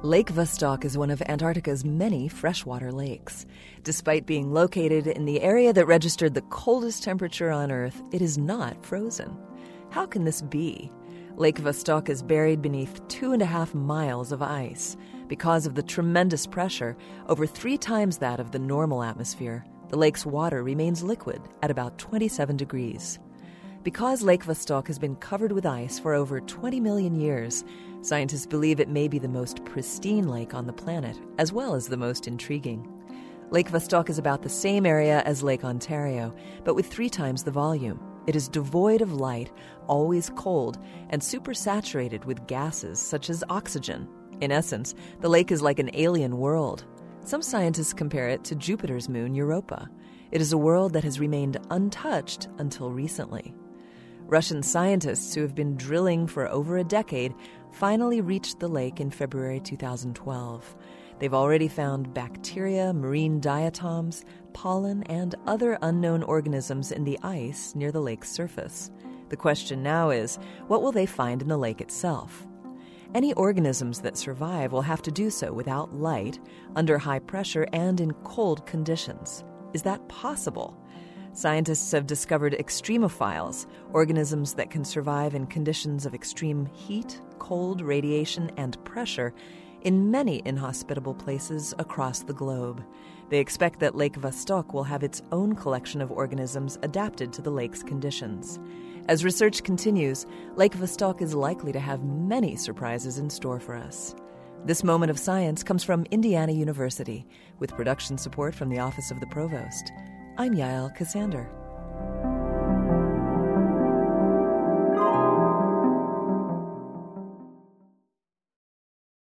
Lake Vostok is one of Antarctica's many freshwater lakes. Despite being located in the area that registered the coldest temperature on Earth, it is not frozen. How can this be? Lake Vostok is buried beneath 2.5 miles of ice. Because of the tremendous pressure, over 3 times that of the normal atmosphere, the lake's water remains liquid at about 27 degrees. Because Lake Vostok has been covered with ice for over 20 million years, scientists believe it may be the most pristine lake on the planet, as well as the most intriguing. Lake Vostok is about the same area as Lake Ontario, but with 3 times the volume. It is devoid of light, always cold, and supersaturated with gases such as oxygen. In essence, the lake is like an alien world. Some scientists compare it to Jupiter's moon Europa. It is a world that has remained untouched until recently. Russian scientists who have been drilling for over a decade finally reached the lake in February 2012. They've already found bacteria, marine diatoms, pollen, and other unknown organisms in the ice near the lake's surface. The question now is, what will they find in the lake itself? Any organisms that survive will have to do so without light, under high pressure, and in cold conditions. Is that possible? Scientists have discovered extremophiles, organisms that can survive in conditions of extreme heat, cold, radiation, and pressure in many inhospitable places across the globe. They expect that Lake Vostok will have its own collection of organisms adapted to the lake's conditions. As research continues, Lake Vostok is likely to have many surprises in store for us. This Moment of Science comes from Indiana University, with production support from the Office of the Provost. I'm Yael Cassander.